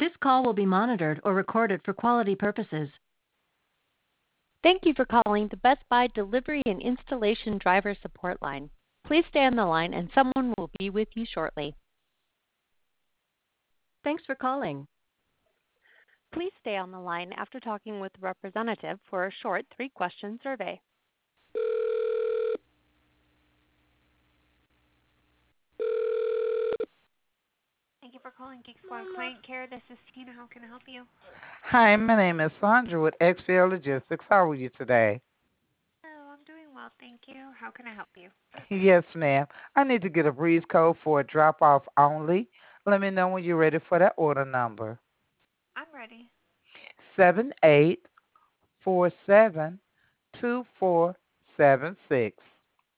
This call will be monitored or recorded for quality purposes. Thank you for calling the Best Buy Delivery and Installation Driver Support Line. Please stay on the line and someone will be with you shortly. Thanks for calling. Please stay on the line after talking with the representative for a short 3-question survey. Thank you for calling Geek Squad Client Care. This is Tina. How can I help you? Hi, my name is Sandra with XPL Logistics. How are you today? Hello, I'm doing well, thank you. How can I help you? Yes, ma'am. I need to get a breeze code for a drop off only. Let me know when you're ready for that order number. I'm ready. 78472476.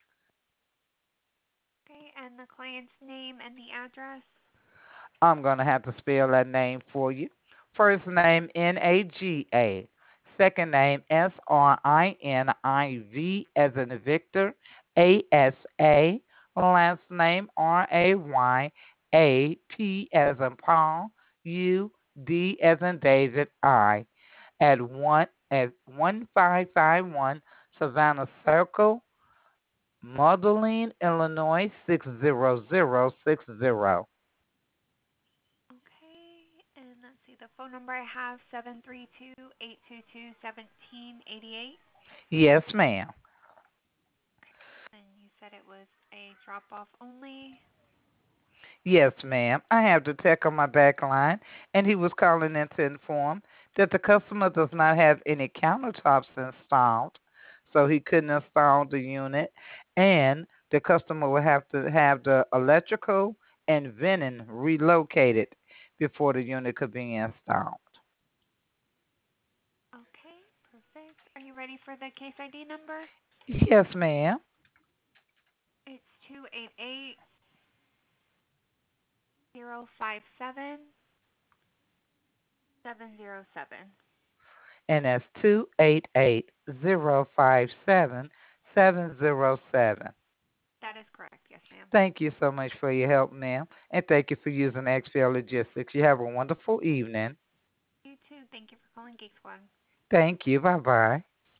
Okay, and the client's name and the address? I'm going to have to spell that name for you. First name Naga. Second name Sriniv as in Victor Asa. Last name Rayap as in Paul UD as in David I. At 1551 Savannah Circle, Mauldin, Illinois 60060. Okay, and let's see, the phone number I have, 732-822-1788. Yes, ma'am. And you said it was a drop-off only. Yes, ma'am. I have the tech on my back line, and he was calling in to inform that the customer does not have any countertops installed, so he couldn't install the unit, and the customer will have to have the electrical and venting relocated before the unit could be installed. Okay, perfect. Are you ready for the case ID number? Yes, ma'am. It's 288-057-707. And that's 288-057-707. That is correct, yes, ma'am. Thank you so much for your help, ma'am. And thank you for using XPL Logistics. You have a wonderful evening. You too. Thank you for calling Geek Squad. Thank you. Bye bye.